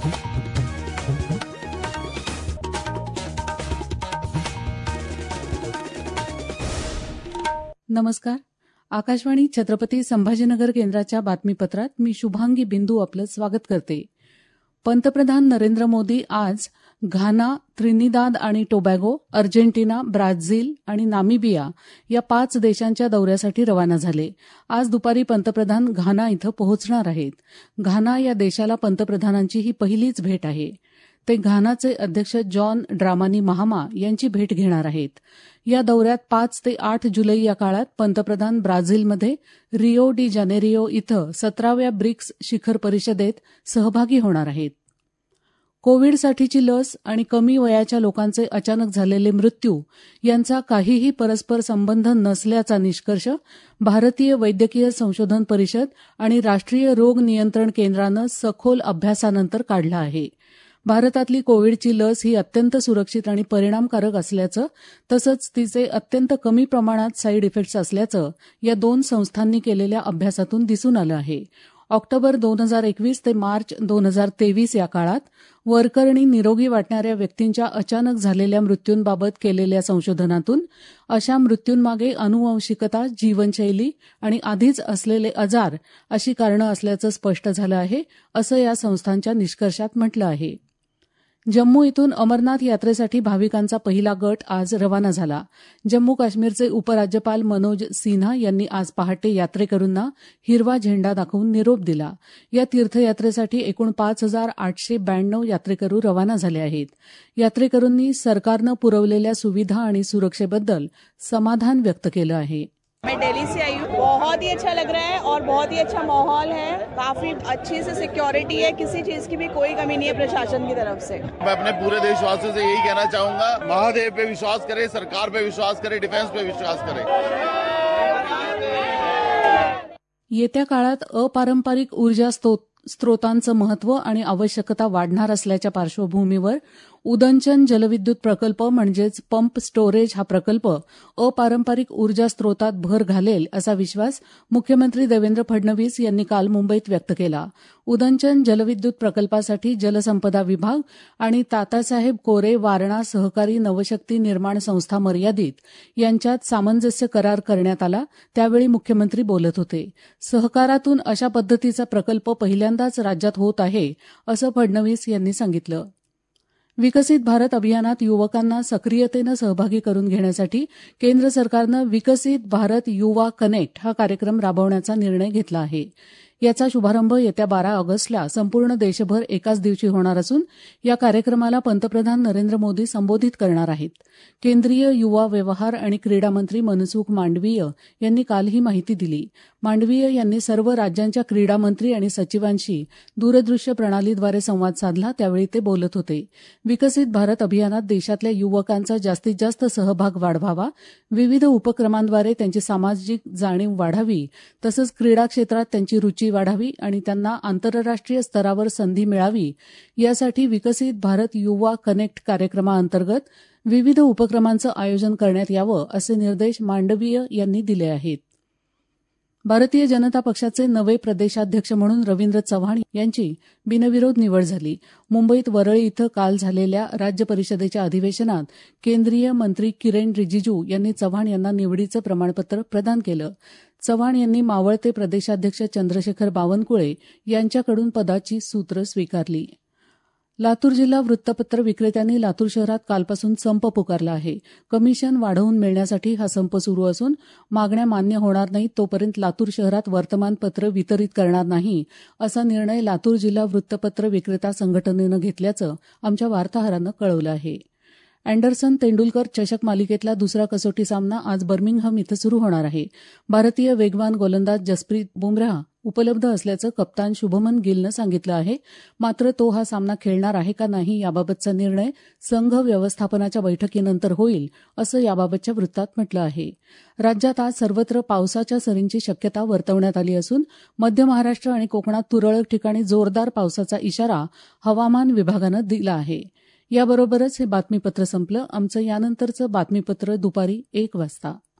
नमस्कार. आकाशवाणी छत्रपती संभाजीनगर केंद्राच्या बातमीपत्रात मी शुभांगी बिंदू आपलं स्वागत करते. पंतप्रधान नरेंद्र मोदी आज घाना, त्रिनिदाद आणि टोबॅगो, अर्जेंटिना, ब्राझील आणि नामिबिया या 5 देशांच्या दौऱ्यासाठी रवाना झाले. आज दुपारी पंतप्रधान घाना इथं पोहोचणार आहेत. घाना या देशाला पंतप्रधानांची ही पहिलीच भेट आहे. ते घानाचे अध्यक्ष जॉन ड्रामानी महामा यांची भेट घेणार आहेत. या दौऱ्यात 5 ते 8 जुलै या काळात पंतप्रधान ब्राझीलमध्ये रिओ डी जानेरिओ इथं 17व्या ब्रिक्स शिखर परिषदेत सहभागी होणार आहेत. कोविडसाठीची लस आणि कमी वयाच्या लोकांचे अचानक झालेले मृत्यू यांचा काहीही परस्पर संबंध नसल्याचा निष्कर्ष भारतीय वैद्यकीय संशोधन परिषद आणि राष्ट्रीय रोग नियंत्रण केंद्रानं सखोल अभ्यासानंतर काढला आहे. भारतातली कोविडची लस ही अत्यंत सुरक्षित आणि परिणामकारक असल्याचं तसंच तिचे अत्यंत कमी प्रमाणात साईड इफेक्ट्स असल्याचं या 2 संस्थांनी केलेल्या अभ्यासातून दिसून आलं आहे. ऑक्टोबर 2021 ते मार्च 2023 या काळात वरकरणी निरोगी वाटणाऱ्या व्यक्तींच्या अचानक झालेल्या मृत्यूंबाबत केलेल्या संशोधनातून अशा मृत्यूंमागे अनुवंशिकता, जीवनशैली आणि आधीच असलेले आजार अशी कारणं असल्याचं स्पष्ट झालं आहे, असं या संस्थांच्या निष्कर्षात म्हटलं आहे. जम्मू इथून अमरनाथ यात्रेसाठी भाविकांचा पहिला गट आज रवाना झाला. जम्मू काश्मीरचे उपराज्यपाल मनोज सिन्हा यांनी आज पहाटे यात्रेकरूंना हिरवा झेंडा दाखवून निरोप दिला. या तीर्थयात्रेसाठी एकूण 5,892 यात्रेकरू रवाना झाले आहेत. यात्रेकरूंनी सरकारनं पुरवलेल्या सुविधा आणि सुरक्षेबद्दल समाधान व्यक्त केलं आहे. मैं दिल्ली से आई हूँ. बहुत ही अच्छा लग रहा है और बहुत ही अच्छा माहौल है. काफी अच्छी से सिक्योरिटी है. किसी चीज की भी कोई कमी नहीं है प्रशासन की तरफ से. मैं अपने पूरे देशवासियों से यही कहना चाहूंगा, महादेव पे विश्वास करें, सरकार पे विश्वास करें, डिफेंस पे विश्वास करें. येत्या काळात अपारंपरिक ऊर्जा स्रोतांचं महत्त्व आणि आवश्यकता वाढणार असल्याच्या पार्श्वभूमीवर उदंचन जलविद्युत प्रकल्प म्हणजेच पंप स्टोरेज हा प्रकल्प अपारंपरिक ऊर्जा स्रोतात भर घालेल असा विश्वास मुख्यमंत्री देवेंद्र फडणवीस यांनी काल मुंबईत व्यक्त केला. उदंचन जलविद्युत प्रकल्पासाठी जलसंपदा विभाग आणि तातासाहेब कोरे वारणा सहकारी नवशक्ती निर्माण संस्था मर्यादित यांच्यात सामंजस्य करार करण्यात आला. त्यावेळी मुख्यमंत्री बोलत होते. सहकारातून अशा पद्धतीचा प्रकल्प पहिल्यांदाच राज्यात होत आहे, असं फडणवीस यांनी सांगितलं. विकसित भारत अभियानात युवकांना सक्रियतेनं सहभागी करून घेण्यासाठी केंद्र सरकारनं विकसित भारत युवा कनेक्ट हा कार्यक्रम राबवण्याचा निर्णय घेतला आहे. याचा शुभारंभ येत्या 12 ऑगस्टला संपूर्ण देशभर एकाच दिवशी होणार असून या कार्यक्रमाला पंतप्रधान नरेंद्र मोदी संबोधित करणार आहेत. केंद्रीय युवा व्यवहार आणि क्रीडा मंत्री मनसुख मांडवीय यांनी काल ही माहिती दिली. मांडवीय यांनी सर्व राज्यांच्या क्रीडा मंत्री आणि सचिवांशी दूरदृश्य प्रणालीद्वारे संवाद साधला. त्यावेळी ते बोलत होते. विकसित भारत अभियानात देशातल्या युवकांचा जास्तीत जास्त सहभाग वाढवावा, विविध उपक्रमांद्वारे त्यांची सामाजिक जाणीव वाढावी, तसंच क्रीडा क्षेत्रात त्यांची रुची वाढावी आणि त्यांना आंतरराष्ट्रीय स्तरावर संधी मिळावी यासाठी विकसित भारत युवा कनेक्ट कार्यक्रमाअंतर्गत विविध उपक्रमांचं आयोजन करण्यात यावं असे निर्देश मांडवीय यांनी दिले आहेत. भारतीय जनता पक्षाचे नवे प्रदेशाध्यक्ष म्हणून रवींद्र चव्हाण यांची बिनविरोध निवड झाली. मुंबईत वरळी इथं काल झालेल्या राज्य परिषदेच्या अधिवेशनात केंद्रीय मंत्री किरेन रिजिजू यांनी चव्हाण यांना निवडीचं प्रमाणपत्र प्रदान केलं. चव्हाण यांनी मावळते प्रदेशाध्यक्ष चंद्रशेखर बावनकुळे यांच्याकडून पदाची सूत्र स्वीकारली. लातूर जिल्हा वृत्तपत्र विक्रेत्यांनी लातूर शहरात कालपासून संप पुकारला आहे. कमिशन वाढवून मिळण्यासाठी हा संप सुरू असून मागण्या मान्य होणार नाहीत तोपर्यंत लातूर शहरात वर्तमानपत्र वितरित करणार नाही असा निर्णय लातूर जिल्हा वृत्तपत्र विक्रेता संघटनेनं घेतल्याचं आमच्या वार्ताहरानं कळवलं आहे. अँडरसन तेंडुलकर चषक मालिकेतला दुसरा कसोटी सामना आज बर्मिंगहम इथं सुरू होणार आहे. भारतीय वेगवान गोलंदाज जसप्रीत बुमराह उपलब्ध असल्याचं कप्तान शुभमन गिलनं सांगितलं आहे. मात्र तो हा सामना खेळणार आहे का नाही याबाबतचा निर्णय संघ व्यवस्थापनाच्या बैठकीनंतर होईल असं याबाबतच्या वृत्तात म्हटलं आहे. राज्यात आज सर्वत्र पावसाच्या सरींची शक्यता वर्तवण्यात आली असून मध्य महाराष्ट्र आणि कोकणात तुरळक ठिकाणी जोरदार पावसाचा इशारा हवामान विभागानं दिला आहे. याबरोबरच हे बातमीपत्र संपलं. आमचं यानंतरचं बातमीपत्र दुपारी 1 वाजता.